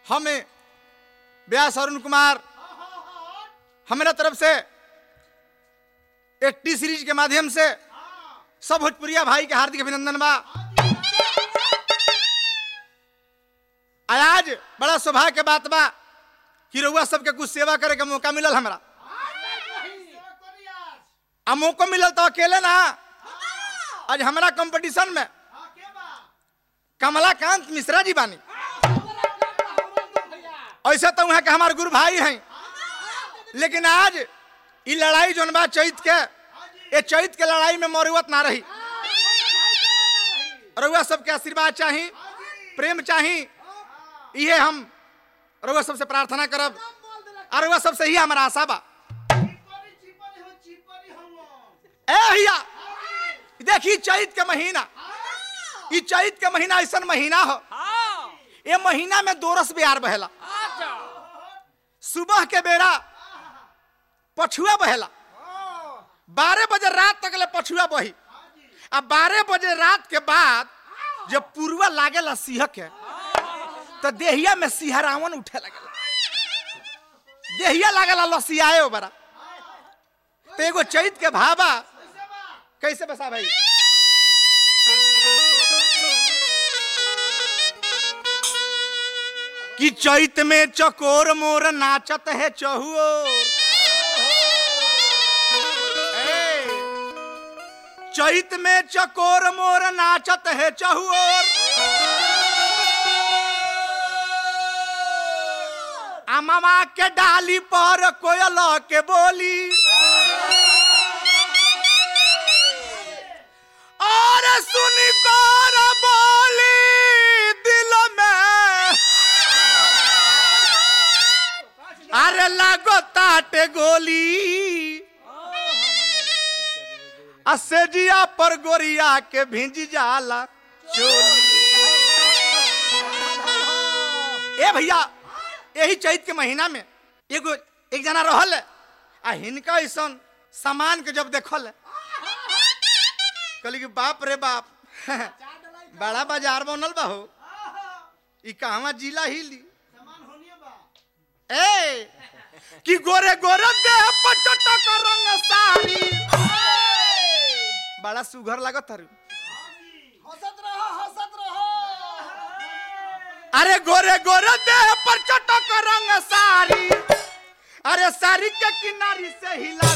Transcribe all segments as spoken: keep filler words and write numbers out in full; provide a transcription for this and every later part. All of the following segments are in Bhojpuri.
हमें व्यास अरुण कुमार हमारा तरफ से एक टी सीरीज के माध्यम से सब भोजपुरिया भाई के हार्दिक अभिनंदन बा। आज बड़ा सौभाग्य के बात बा कि रउआ सबके कुछ सेवा करे के मौका मिलल हमरा। आ मौका मिलल तो अकेले ना, आज हमारा कंपटीशन में कमलाकांत मिश्रा जी बानी। ऐसा तो वहां के हमारे गुरु भाई हैं, लेकिन आज ये लड़ाई जोन बा चैत के, ये चैत के लड़ाई में मरुवत ना रही। रउआ सबके आशीर्वाद चाहिए, प्रेम चाहिए, ये हम रउआ सबसे प्रार्थना करब और रउआ सबसे ही हमारा आशा बा। ए भैया देखी चैत के महीना, ये चैत के महीना ऐसा महीना हो, ये महीना में दो रस बिहार बहेला। सुबह के बेरा पछुआ बहेला, बारह बजे रात तक ले पछुआ बही। अब बारह बजे रात के बाद जब पुरवा लागेला सिंह के, तो देहिया में सिहरावन उठे लगेला, देहिया लागेला लसियाए बरा। तो एगो चैत के भाबा कैसे बसा भाई। कि चैत में चकोर मोर नाचत है चहुओर, चैत में चकोर मोर नाचत है चहुओर। अमवा के डाली पर कोयल के बोली, और सुनी कर बोली दिल में, अरे लागो ताटे गोली। असेजिया पर गोरिया के भिंज जाला चोली। ए भैया यही चैत के महीना में एगो एक जना रहल है, आ हिनका ऐसा सामान के जब देखल कहली कि बाप रे बाप बड़ा बाजार बनल बा हो, ई कहवा जिला हिली। ए कि गोरे गोरे देह पर चटक रंग साड़ी, बड़ा सुघर लागत हरु। हंसत रहो हंसत रहो। अरे गोरे गोरे देह पर चटक रंग साड़ी, अरे साड़ी के किनारी से हिला,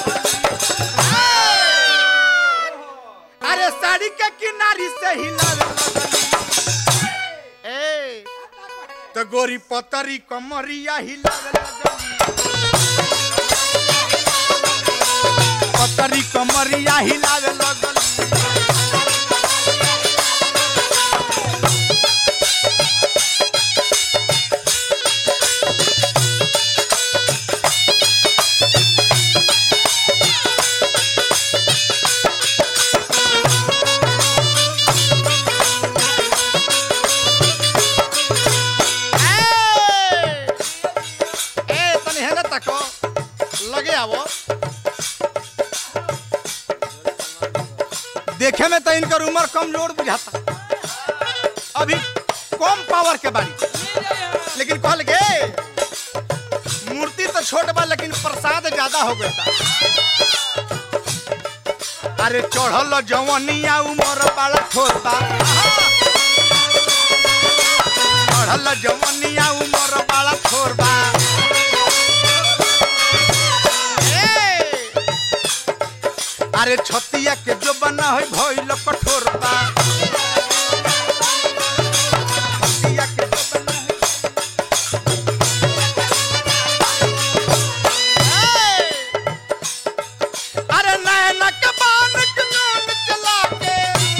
अरे साड़ी के किनारी से हिला। ए तो गोरी पतरी कमरिया हिला, पतरी कमरिया हिलावे लगल। ए तनी हेने तको लगे आवो, देखे में तो इनकर उम्र कमजोर बुझाता, अभी कम पावर के बारी, लेकिन कहल गे मूर्ति तो छोट बा लेकिन प्रसाद ज्यादा हो गया। अरे चढ़ल जवनिया उम्र बड़ा छोटा, चढ़ल जवनिया उम्र बड़ा छोटा। अरे छतिया के जो बना है भइल कठोर बा, छतिया के जो बना है। अरे नैना के बान के नोन चला के,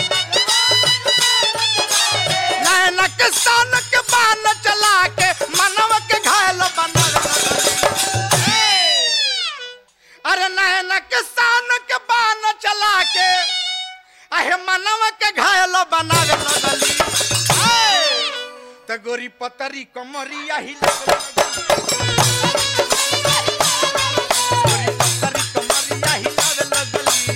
नैना के सान के बान चला के, मनवा के घायल बना। अरे नैना के सान के बान चला के, अहे मनवा के घायल बना लगली। तो गोरी पतरी कमरिया हिला, गोरी पतरी कमरिया हिला लगली।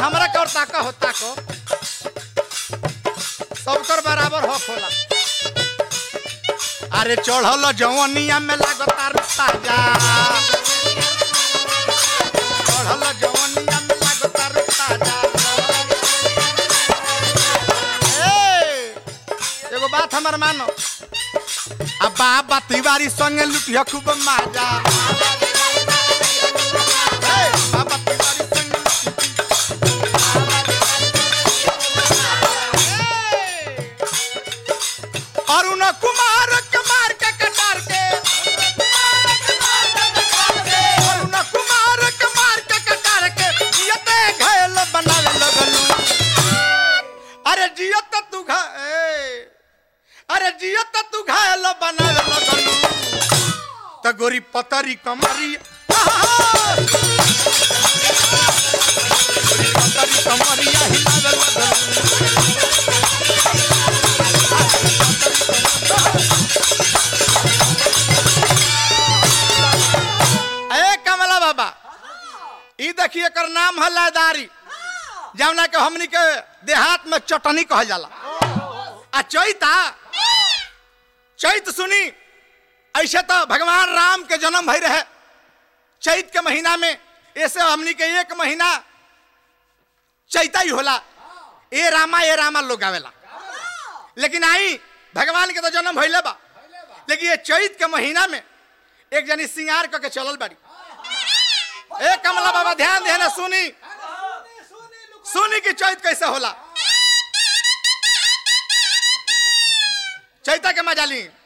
हमरा के और ताका होता को सबकर बराबर हक होला। अरे चढ़ल जवनिया में लागता ताजा, चढ़ल जवनिया में लागता ताजा। एगो बात हमर मानो, आ बाबा तिवारी संगे लुटिया खूब माजा। बाबा तिवारी संगे अरुण कुमार के मार के कटार के, अरुण कुमार के मार के कटार के जियते घायल बनावे लगलू। अरे जियत तू घा अरे जियत तू घायल बनावे लगलू। त गोरी पतरी कमरी पतरी कमरिया हिलावे लगलू। ई देखिए एकर नाम है लयदारी, जौना के हमनी के देहात में चटनी कहल जाला। आ चैता चैत सुनी, ऐसे तो भगवान राम के जन्म भई रहे चैत के महीना में, ऐसे हमनी के एक महीना चैता ही होला। ए रामा ए रामा लोग गावेला, लेकिन आई भगवान के तो जन्म भइले बा, लेकिन ये चैत के महीना में एक जनी सिंगार करके चलल बाड़ी। ए कमला बाबा ध्यान देना, सुनी सुनी की चैत कैसे होला। चैता के मजा ली।